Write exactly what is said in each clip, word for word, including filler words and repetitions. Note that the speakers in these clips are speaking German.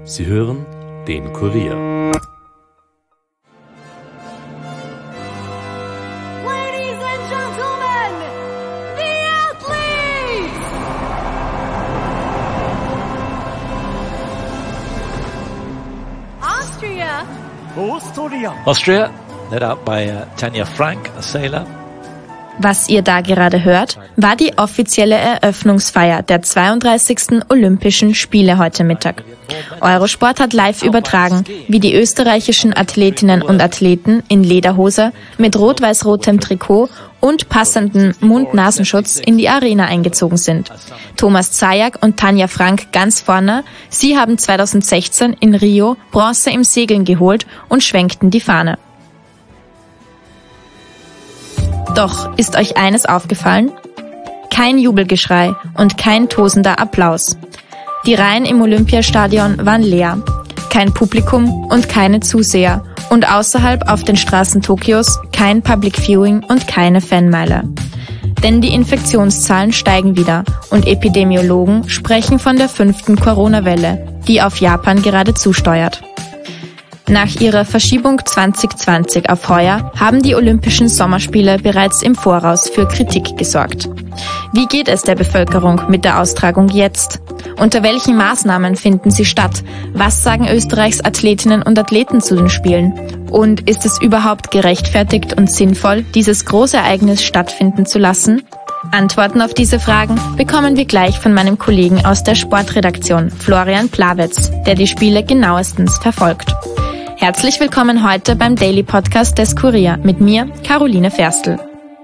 Sie hören den Kurier. Ladies and gentlemen, the athletes! Austria. Austria. Austria, led out by uh, Tanja Frank, a sailor. Was ihr da gerade hört, war die offizielle Eröffnungsfeier der zweiunddreißigsten Olympischen Spiele heute Mittag. Eurosport hat live übertragen, wie die österreichischen Athletinnen und Athleten in Lederhose mit rot-weiß-rotem Trikot und passendem Mund-Nasenschutz in die Arena eingezogen sind. Thomas Zajac und Tanja Frank ganz vorne, sie haben zweitausendsechzehn in Rio Bronze im Segeln geholt und schwenkten die Fahne. Doch ist euch eines aufgefallen? Kein Jubelgeschrei und kein tosender Applaus. Die Reihen im Olympiastadion waren leer. Kein Publikum und keine Zuseher. Und außerhalb auf den Straßen Tokios kein Public Viewing und keine Fanmeile. Denn die Infektionszahlen steigen wieder und Epidemiologen sprechen von der fünften Corona-Welle, die auf Japan gerade zusteuert. Nach ihrer Verschiebung zwanzig zwanzig auf heuer haben die Olympischen Sommerspiele bereits im Voraus für Kritik gesorgt. Wie geht es der Bevölkerung mit der Austragung jetzt? Unter welchen Maßnahmen finden sie statt? Was sagen Österreichs Athletinnen und Athleten zu den Spielen? Und ist es überhaupt gerechtfertigt und sinnvoll, dieses Großereignis stattfinden zu lassen? Antworten auf diese Fragen bekommen wir gleich von meinem Kollegen aus der Sportredaktion, Florian Plawetz, der die Spiele genauestens verfolgt. Herzlich willkommen heute beim Daily Podcast des Kurier mit mir, Caroline Ferstl.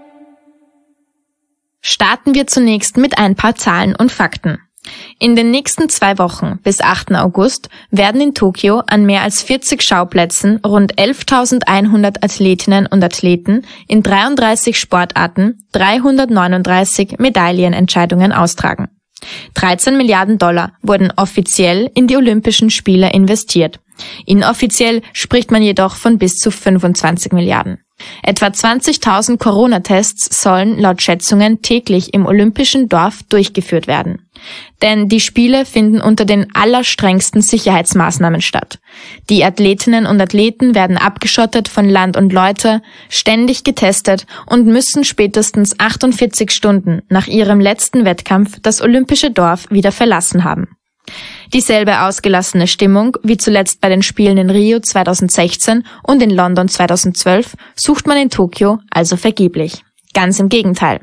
Starten wir zunächst mit ein paar Zahlen und Fakten. In den nächsten zwei Wochen bis achten August werden in Tokio an mehr als vierzig Schauplätzen rund elftausendeinhundert Athletinnen und Athleten in dreiunddreißig Sportarten dreihundertneununddreißig Medaillenentscheidungen austragen. dreizehn Milliarden Dollar wurden offiziell in die Olympischen Spiele investiert. Inoffiziell spricht man jedoch von bis zu fünfundzwanzig Milliarden. Etwa zwanzigtausend Corona-Tests sollen laut Schätzungen täglich im Olympischen Dorf durchgeführt werden. Denn die Spiele finden unter den allerstrengsten Sicherheitsmaßnahmen statt. Die Athletinnen und Athleten werden abgeschottet von Land und Leute, ständig getestet und müssen spätestens achtundvierzig Stunden nach ihrem letzten Wettkampf das Olympische Dorf wieder verlassen haben. Dieselbe ausgelassene Stimmung wie zuletzt bei den Spielen in Rio zweitausendsechzehn und in London zweitausendzwölf sucht man in Tokio also vergeblich. Ganz im Gegenteil.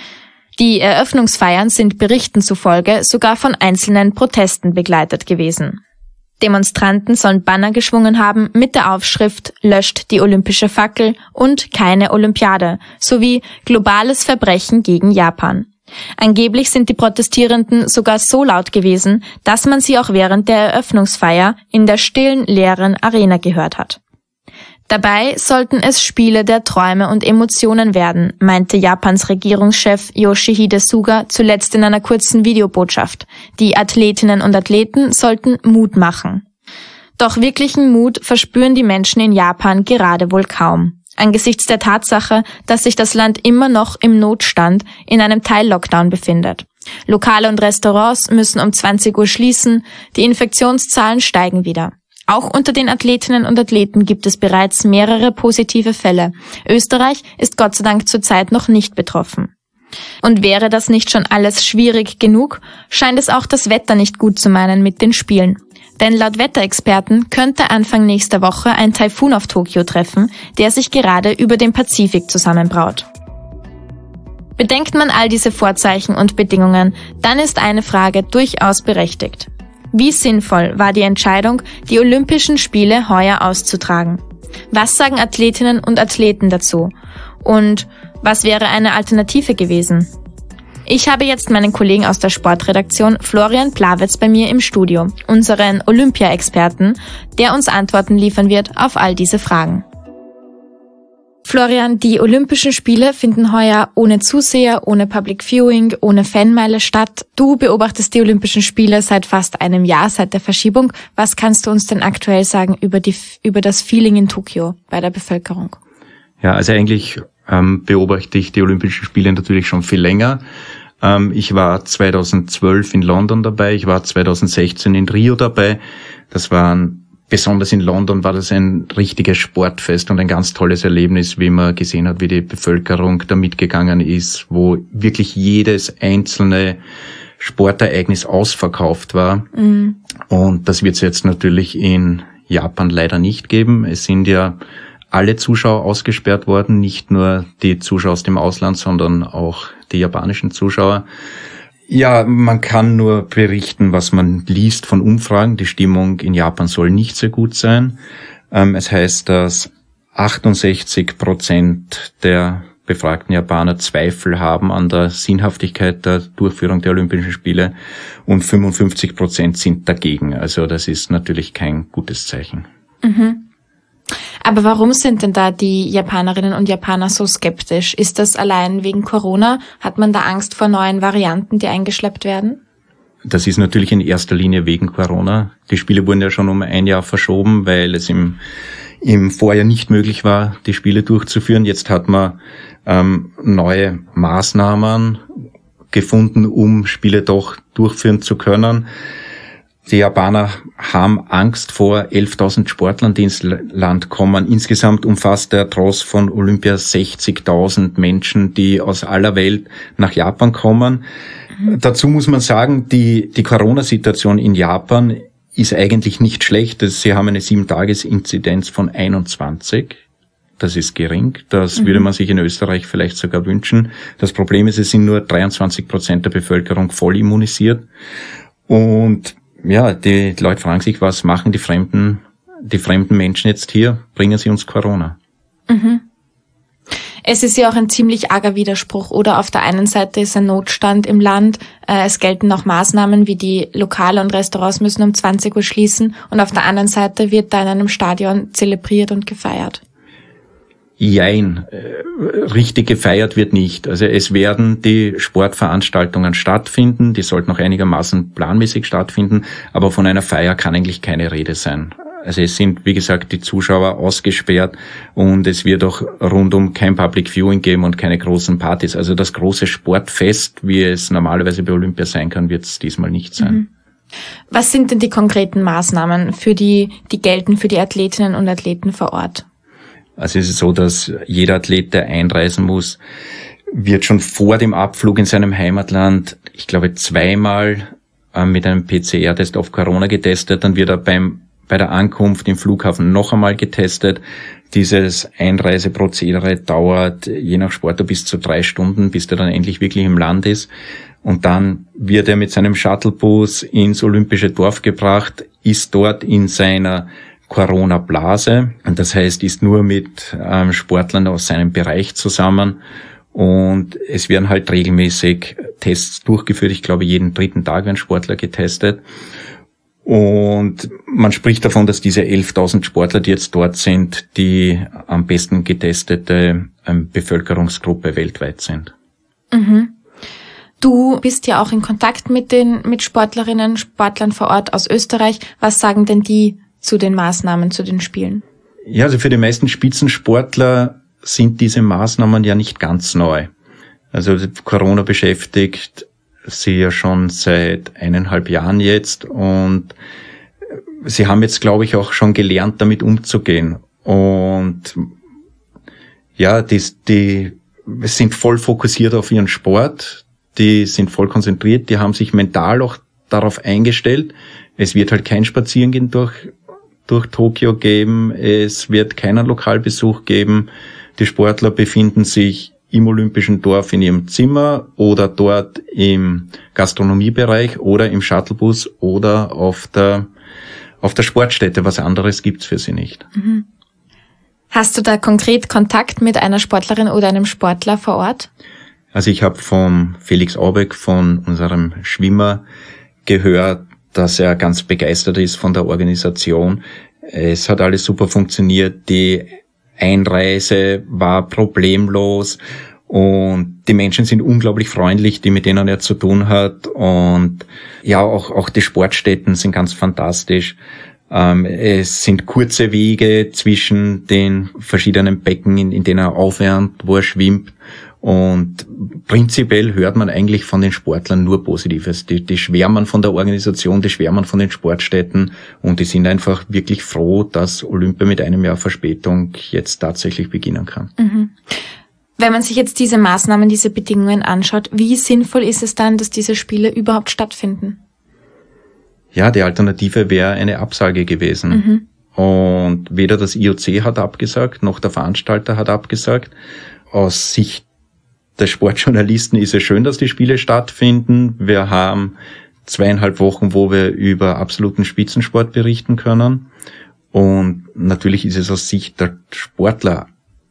Die Eröffnungsfeiern sind Berichten zufolge sogar von einzelnen Protesten begleitet gewesen. Demonstranten sollen Banner geschwungen haben mit der Aufschrift »Löscht die olympische Fackel« und »Keine Olympiade« sowie »Globales Verbrechen gegen Japan«. Angeblich sind die Protestierenden sogar so laut gewesen, dass man sie auch während der Eröffnungsfeier in der stillen, leeren Arena gehört hat. Dabei sollten es Spiele der Träume und Emotionen werden, meinte Japans Regierungschef Yoshihide Suga zuletzt in einer kurzen Videobotschaft. Die Athletinnen und Athleten sollten Mut machen. Doch wirklichen Mut verspüren die Menschen in Japan gerade wohl kaum. Angesichts der Tatsache, dass sich das Land immer noch im Notstand in einem Teil-Lockdown befindet. Lokale und Restaurants müssen um zwanzig Uhr schließen, die Infektionszahlen steigen wieder. Auch unter den Athletinnen und Athleten gibt es bereits mehrere positive Fälle. Österreich ist Gott sei Dank zurzeit noch nicht betroffen. Und wäre das nicht schon alles schwierig genug, scheint es auch das Wetter nicht gut zu meinen mit den Spielen. Denn laut Wetterexperten könnte Anfang nächster Woche ein Taifun auf Tokio treffen, der sich gerade über dem Pazifik zusammenbraut. Bedenkt man all diese Vorzeichen und Bedingungen, dann ist eine Frage durchaus berechtigt. Wie sinnvoll war die Entscheidung, die Olympischen Spiele heuer auszutragen? Was sagen Athletinnen und Athleten dazu? Und was wäre eine Alternative gewesen? Ich habe jetzt meinen Kollegen aus der Sportredaktion Florian Plawetz bei mir im Studio, unseren Olympia-Experten, der uns Antworten liefern wird auf all diese Fragen. Florian, die Olympischen Spiele finden heuer ohne Zuseher, ohne Public Viewing, ohne Fanmeile statt. Du beobachtest die Olympischen Spiele seit fast einem Jahr, seit der Verschiebung. Was kannst du uns denn aktuell sagen über die, über das Feeling in Tokio bei der Bevölkerung? Ja, also eigentlich ähm, beobachte ich die Olympischen Spiele natürlich schon viel länger. Ähm, ich war zweitausendzwölf in London dabei, ich war zweitausendsechzehn in Rio dabei. Das waren, besonders in London war das ein richtiges Sportfest und ein ganz tolles Erlebnis, wie man gesehen hat, wie die Bevölkerung da mitgegangen ist, wo wirklich jedes einzelne Sportereignis ausverkauft war. Mhm. Und das wird es jetzt natürlich in Japan leider nicht geben. Es sind ja alle Zuschauer ausgesperrt worden, nicht nur die Zuschauer aus dem Ausland, sondern auch die japanischen Zuschauer. Ja, man kann nur berichten, was man liest von Umfragen. Die Stimmung in Japan soll nicht sehr gut sein. Ähm, es heißt, dass achtundsechzig Prozent der befragten Japaner Zweifel haben an der Sinnhaftigkeit der Durchführung der Olympischen Spiele und fünfundfünfzig Prozent sind dagegen. Also das ist natürlich kein gutes Zeichen. Mhm. Aber warum sind denn da die Japanerinnen und Japaner so skeptisch? Ist das allein wegen Corona? Hat man da Angst vor neuen Varianten, die eingeschleppt werden? Das ist natürlich in erster Linie wegen Corona. Die Spiele wurden ja schon um ein Jahr verschoben, weil es im, im Vorjahr nicht möglich war, die Spiele durchzuführen. Jetzt hat man ähm, neue Maßnahmen gefunden, um Spiele doch durchführen zu können. Die Japaner haben Angst vor elftausend Sportlern, die ins Land kommen. Insgesamt umfasst der Tross von Olympia sechzigtausend Menschen, die aus aller Welt nach Japan kommen. Mhm. Dazu muss man sagen, die, die Corona-Situation in Japan ist eigentlich nicht schlecht. Sie haben eine sieben-Tages-Inzidenz von einundzwanzig. Das ist gering. Das mhm. würde man sich in Österreich vielleicht sogar wünschen. Das Problem ist, es sind nur dreiundzwanzig Prozent der Bevölkerung voll immunisiert. Und ja, die Leute fragen sich, was machen die fremden, die fremden Menschen jetzt hier? Bringen sie uns Corona? Mhm. Es ist ja auch ein ziemlich arger Widerspruch, oder? Auf der einen Seite ist ein Notstand im Land, äh, es gelten auch Maßnahmen, wie die Lokale und Restaurants müssen um zwanzig Uhr schließen, und auf der anderen Seite wird da in einem Stadion zelebriert und gefeiert. Jein, richtig gefeiert wird nicht. Also es werden die Sportveranstaltungen stattfinden, die sollten auch einigermaßen planmäßig stattfinden, aber von einer Feier kann eigentlich keine Rede sein. Also es sind, wie gesagt, die Zuschauer ausgesperrt und es wird auch rundum kein Public Viewing geben und keine großen Partys. Also das große Sportfest, wie es normalerweise bei Olympia sein kann, wird es diesmal nicht sein. Mhm. Was sind denn die konkreten Maßnahmen, für die, die gelten für die Athletinnen und Athleten vor Ort? Also es ist so, dass jeder Athlet, der einreisen muss, wird schon vor dem Abflug in seinem Heimatland, ich glaube, zweimal äh, mit einem P C R-Test auf Corona getestet. Dann wird er beim bei der Ankunft im Flughafen noch einmal getestet. Dieses Einreiseprozedere dauert je nach Sportler bis zu drei Stunden, bis der dann endlich wirklich im Land ist. Und dann wird er mit seinem Shuttlebus ins Olympische Dorf gebracht, ist dort in seiner Corona-Blase, und das heißt, ist nur mit ähm, Sportlern aus seinem Bereich zusammen, und es werden halt regelmäßig Tests durchgeführt. Ich glaube, jeden dritten Tag werden Sportler getestet, und man spricht davon, dass diese elftausend Sportler, die jetzt dort sind, die am besten getestete ähm, Bevölkerungsgruppe weltweit sind. Mhm. Du bist ja auch in Kontakt mit den mit Sportlerinnen, Sportlern vor Ort aus Österreich. Was sagen denn die zu den Maßnahmen, zu den Spielen? Ja, also für die meisten Spitzensportler sind diese Maßnahmen ja nicht ganz neu. Also Corona beschäftigt sie ja schon seit eineinhalb Jahren jetzt, und sie haben jetzt, glaube ich, auch schon gelernt, damit umzugehen. Und ja, die, die sind voll fokussiert auf ihren Sport, die sind voll konzentriert, die haben sich mental auch darauf eingestellt. Es wird halt kein Spazierengehen durch durch Tokio geben, es wird keinen Lokalbesuch geben. Die Sportler befinden sich im Olympischen Dorf in ihrem Zimmer oder dort im Gastronomiebereich oder im Shuttlebus oder auf der auf der Sportstätte. Was anderes gibt's für sie nicht. Mhm. Hast du da konkret Kontakt mit einer Sportlerin oder einem Sportler vor Ort? Also ich habe vom Felix Aubeck, von unserem Schwimmer, gehört, dass er ganz begeistert ist von der Organisation. Es hat alles super funktioniert, die Einreise war problemlos und die Menschen sind unglaublich freundlich, die mit denen er zu tun hat, und ja, auch auch die Sportstätten sind ganz fantastisch. Ähm, es sind kurze Wege zwischen den verschiedenen Becken, in, in denen er aufwärmt, wo er schwimmt, Und prinzipiell hört man eigentlich von den Sportlern nur Positives. Die, die schwärmen von der Organisation, die schwärmen von den Sportstätten und die sind einfach wirklich froh, dass Olympia mit einem Jahr Verspätung jetzt tatsächlich beginnen kann. Mhm. Wenn man sich jetzt diese Maßnahmen, diese Bedingungen anschaut, wie sinnvoll ist es dann, dass diese Spiele überhaupt stattfinden? Ja, die Alternative wäre eine Absage gewesen. Mhm. Und weder das I O C hat abgesagt, noch der Veranstalter hat abgesagt. Aus Sicht der Sportjournalisten ist es schön, dass die Spiele stattfinden. Wir haben zweieinhalb Wochen, wo wir über absoluten Spitzensport berichten können. Und natürlich ist es aus Sicht der Sportler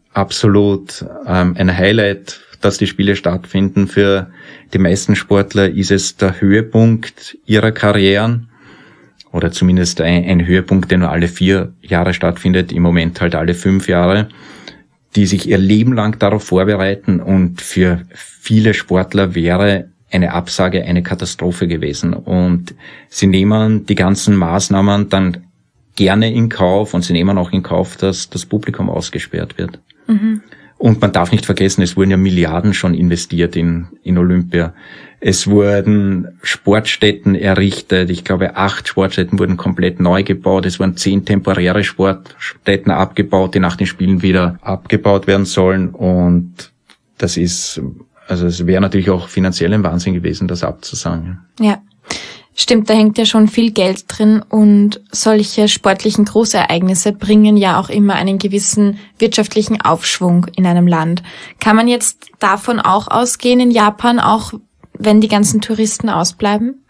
absolut ähm, ein Highlight, dass die Spiele stattfinden. Für die meisten Sportler ist es der Höhepunkt ihrer Karrieren oder zumindest ein, ein Höhepunkt, der nur alle vier Jahre stattfindet, im Moment halt alle fünf Jahre, die sich ihr Leben lang darauf vorbereiten, und für viele Sportler wäre eine Absage eine Katastrophe gewesen. Und sie nehmen die ganzen Maßnahmen dann gerne in Kauf, und sie nehmen auch in Kauf, dass das Publikum ausgesperrt wird. Mhm. Und man darf nicht vergessen, es wurden ja Milliarden schon investiert in, in Olympia. Es wurden Sportstätten errichtet. Ich glaube, acht Sportstätten wurden komplett neu gebaut. Es wurden zehn temporäre Sportstätten abgebaut, die nach den Spielen wieder abgebaut werden sollen. Und das ist, also es wäre natürlich auch finanziell ein Wahnsinn gewesen, das abzusagen. Ja. Stimmt, da hängt ja schon viel Geld drin, und solche sportlichen Großereignisse bringen ja auch immer einen gewissen wirtschaftlichen Aufschwung in einem Land. Kann man jetzt davon auch ausgehen in Japan, auch wenn die ganzen Touristen ausbleiben?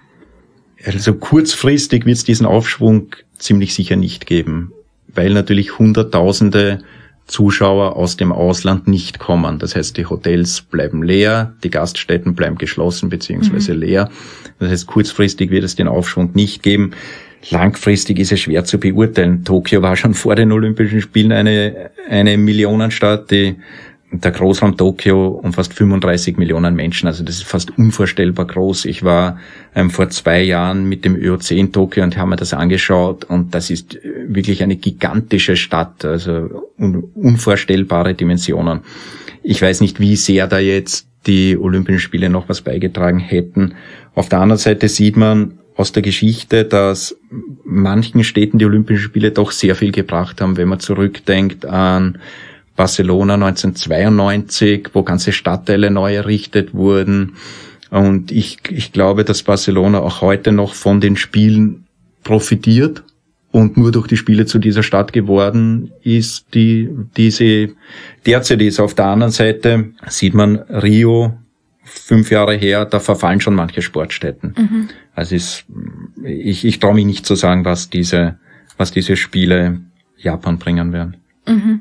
Also kurzfristig wird es diesen Aufschwung ziemlich sicher nicht geben, weil natürlich Hunderttausende Zuschauer aus dem Ausland nicht kommen. Das heißt, die Hotels bleiben leer, die Gaststätten bleiben geschlossen bzw. Mhm. leer. Das heißt, kurzfristig wird es den Aufschwung nicht geben. Langfristig ist es schwer zu beurteilen. Tokio war schon vor den Olympischen Spielen eine eine Millionenstadt. Die, der Großraum Tokio umfasst fünfunddreißig Millionen Menschen. Also das ist fast unvorstellbar groß. Ich war ähm, vor zwei Jahren mit dem Ö O C in Tokio und habe mir das angeschaut, und das ist wirklich eine gigantische Stadt, also un- unvorstellbare Dimensionen. Ich weiß nicht, wie sehr da jetzt die Olympischen Spiele noch was beigetragen hätten. Auf der anderen Seite sieht man aus der Geschichte, dass manchen Städten die Olympischen Spiele doch sehr viel gebracht haben, wenn man zurückdenkt an Barcelona neunzehnhundertzweiundneunzig, wo ganze Stadtteile neu errichtet wurden. Und ich, ich glaube, dass Barcelona auch heute noch von den Spielen profitiert und nur durch die Spiele zu dieser Stadt geworden ist, die, die sie derzeit ist. Auf der anderen Seite sieht man Rio, fünf Jahre her, da verfallen schon manche Sportstätten. Mhm. Also ist, ich, ich traue mich nicht zu sagen, was diese, was diese Spiele Japan bringen werden. Mhm.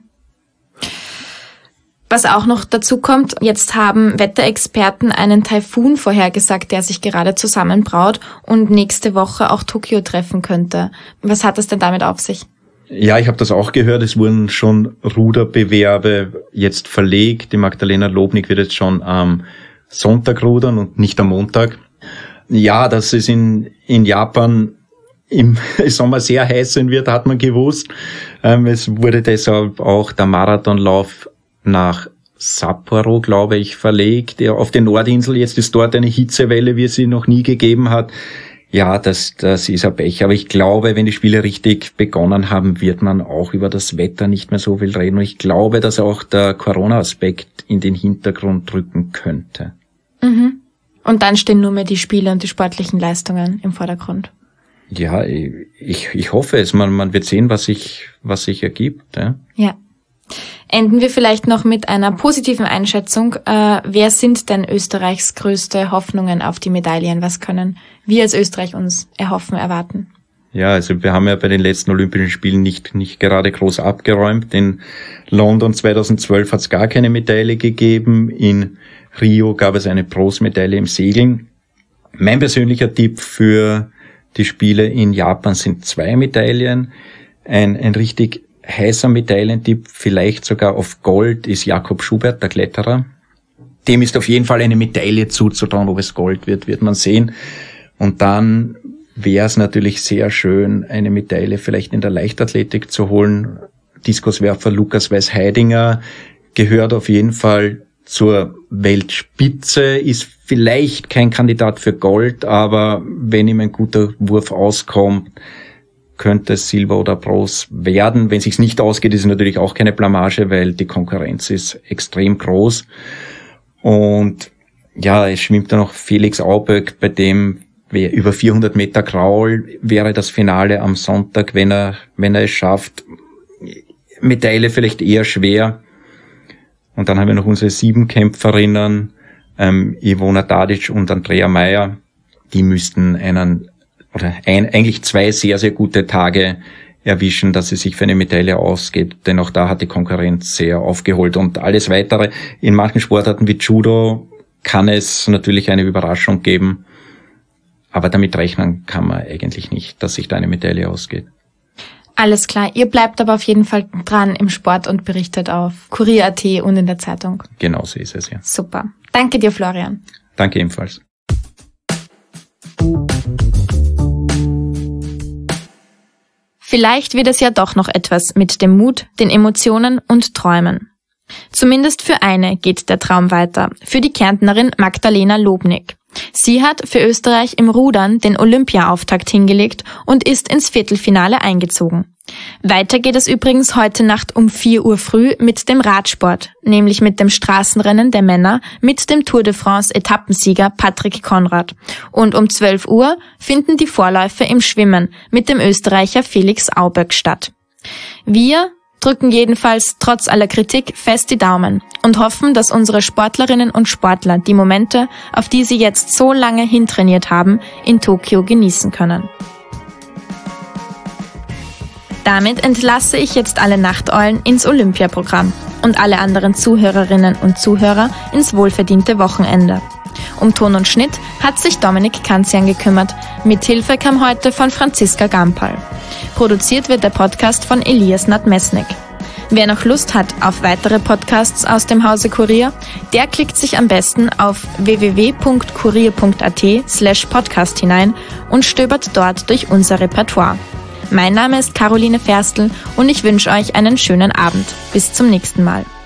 Was auch noch dazu kommt, jetzt haben Wetterexperten einen Taifun vorhergesagt, der sich gerade zusammenbraut und nächste Woche auch Tokio treffen könnte. Was hat es denn damit auf sich? Ja, ich habe das auch gehört. Es wurden schon Ruderbewerbe jetzt verlegt. Die Magdalena Lobnig wird jetzt schon am Sonntag rudern und nicht am Montag. Ja, dass es in, in Japan im Sommer sehr heiß sein wird, hat man gewusst. Ähm, es wurde deshalb auch der Marathonlauf nach Sapporo, glaube ich, verlegt, ja, auf die Nordinsel. Jetzt ist dort eine Hitzewelle, wie es sie noch nie gegeben hat. Ja, das, das ist ein Pech. Aber ich glaube, wenn die Spiele richtig begonnen haben, wird man auch über das Wetter nicht mehr so viel reden. Und ich glaube, dass auch der Corona-Aspekt in den Hintergrund rücken könnte. Mhm. Und dann stehen nur mehr die Spiele und die sportlichen Leistungen im Vordergrund. Ja, ich, ich hoffe es. Man, man wird sehen, was sich, was sich ergibt. Ja. Ja. Enden wir vielleicht noch mit einer positiven Einschätzung. Äh, wer sind denn Österreichs größte Hoffnungen auf die Medaillen? Was können wir als Österreich uns erhoffen, erwarten? Ja, also wir haben ja bei den letzten Olympischen Spielen nicht nicht gerade groß abgeräumt. In London zweitausendzwölf hat es gar keine Medaille gegeben. In Rio gab es eine Bronzemedaille im Segeln. Mein persönlicher Tipp für die Spiele in Japan sind zwei Medaillen. Ein, ein richtig heißer Medaillentipp, vielleicht sogar auf Gold, ist Jakob Schubert, der Kletterer. Dem ist auf jeden Fall eine Medaille zuzutrauen. Ob es Gold wird, wird man sehen. Und dann wäre es natürlich sehr schön, eine Medaille vielleicht in der Leichtathletik zu holen. Diskuswerfer Lukas Weiß-Heidinger gehört auf jeden Fall zur Weltspitze, ist vielleicht kein Kandidat für Gold, aber wenn ihm ein guter Wurf auskommt, könnte es Silber oder Bronze werden. Wenn es sich nicht ausgeht, ist es natürlich auch keine Blamage, weil die Konkurrenz ist extrem groß. Und ja, es schwimmt da noch Felix Auböck, bei dem über vierhundert Meter Kraul wäre das Finale am Sonntag, wenn er, wenn er es schafft. Medaille vielleicht eher schwer. Und dann haben wir noch unsere Siebenkämpferinnen, ähm, Ivona Tadic und Andrea Meyer. Die müssten einen, oder ein, eigentlich zwei sehr, sehr gute Tage erwischen, dass es sich für eine Medaille ausgeht. Denn auch da hat die Konkurrenz sehr aufgeholt. Und alles Weitere, in manchen Sportarten wie Judo kann es natürlich eine Überraschung geben. Aber damit rechnen kann man eigentlich nicht, dass sich da eine Medaille ausgeht. Alles klar. Ihr bleibt aber auf jeden Fall dran im Sport und berichtet auf Kurier punkt at und in der Zeitung. Genau so ist es, ja. Super. Danke dir, Florian. Danke ebenfalls. Vielleicht wird es ja doch noch etwas mit dem Mut, den Emotionen und Träumen. Zumindest für eine geht der Traum weiter, für die Kärntnerin Magdalena Lobnig. Sie hat für Österreich im Rudern den Olympia-Auftakt hingelegt und ist ins Viertelfinale eingezogen. Weiter geht es übrigens heute Nacht um vier Uhr früh mit dem Radsport, nämlich mit dem Straßenrennen der Männer mit dem Tour de France-Etappensieger Patrick Konrad. Und um zwölf Uhr finden die Vorläufe im Schwimmen mit dem Österreicher Felix Auböck statt. Wir drücken jedenfalls trotz aller Kritik fest die Daumen und hoffen, dass unsere Sportlerinnen und Sportler die Momente, auf die sie jetzt so lange hintrainiert haben, in Tokio genießen können. Damit entlasse ich jetzt alle Nachteulen ins Olympiaprogramm und alle anderen Zuhörerinnen und Zuhörer ins wohlverdiente Wochenende. Um Ton und Schnitt hat sich Dominik Kanzian gekümmert. Mithilfe kam heute von Franziska Gampal. Produziert wird der Podcast von Elias Nadmesnik. Wer noch Lust hat auf weitere Podcasts aus dem Hause Kurier, der klickt sich am besten auf w w w punkt kurier punkt at slash podcast hinein und stöbert dort durch unser Repertoire. Mein Name ist Caroline Ferstl und ich wünsche euch einen schönen Abend. Bis zum nächsten Mal.